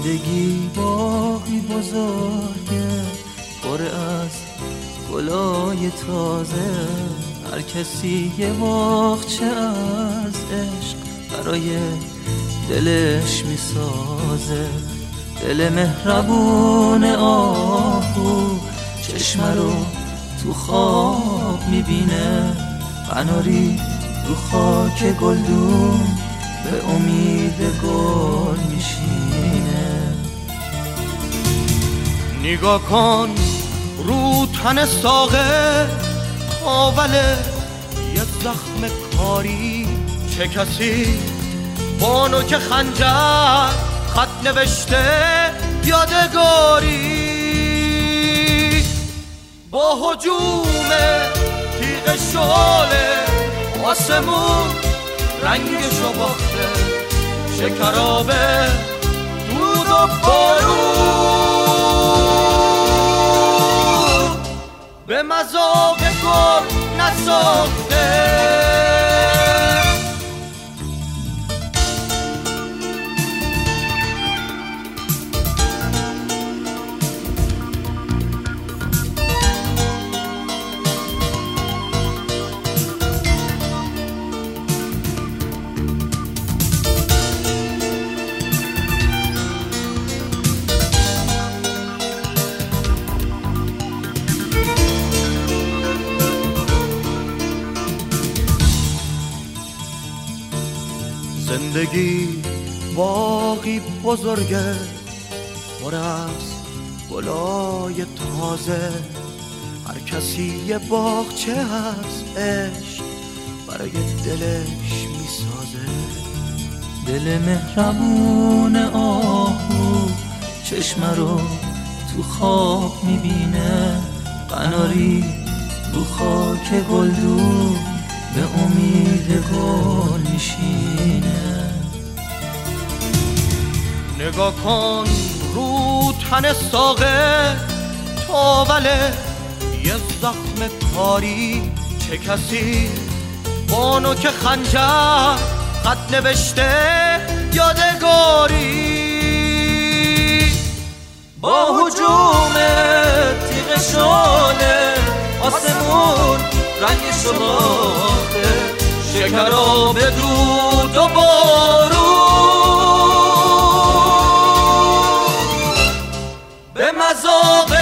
زندگی باغی بزرگه پر از گلای تازه، هر کسی یه باغچه از عشق برای دلش میسازه. دل مهربون آهو چشم رو تو خواب میبینه، قناری رو خاک گلدون به امید گل میشینه. نگاه کن رو تن ساقه آوله یه زخم کاری، چه کسی بانو که خنجر خط نوشته یادگاری. با هجوم تیغ شعله آسمون رنگشو باخته، شکراب دود و بارون به مذاق گل نساخته. زندگی باغی بزرگه پر از گلای تازه، هر کسی یه باغچه از عشق برای دلش میسازه. دل مهربون آهو چشم رو تو خواب میبینه، قناری رو خاک گلدون به امید گل میشینه. نگاه کن رو تن ساقه تاوله یه زخم کاری، چه کسی بانو که خنجر خط نوشته یادگاری. با هجوم تیغ شعله آسمون رنگشو باخته، شکراب دود و بارون به مذاق